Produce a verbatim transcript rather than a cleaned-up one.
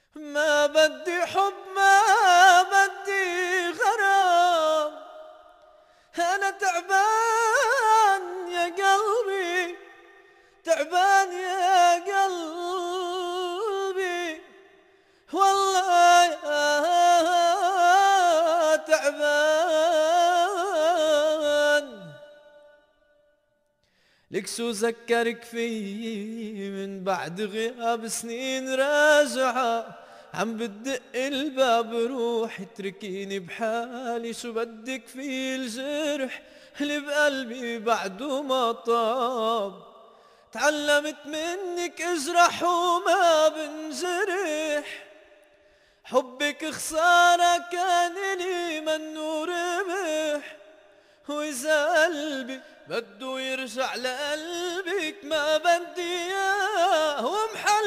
ما بدي حب ما بدي غرام، أنا تعبان يا قلبي، تعبان يا قلبي، والله يا تعبان. لكسو ذكرك في من بعد غياب سنين راجعة، عم بدق الباب روح اتركيني بحالي، شو بدك في الجرح اللي بقلبي بعده ما طاب. تعلمت منك اجرح وما بنجرح، حبك خسارة كان لي منو ربح، وإذا قلبي بده يرجع لقلبك ما بدي اياه ومحا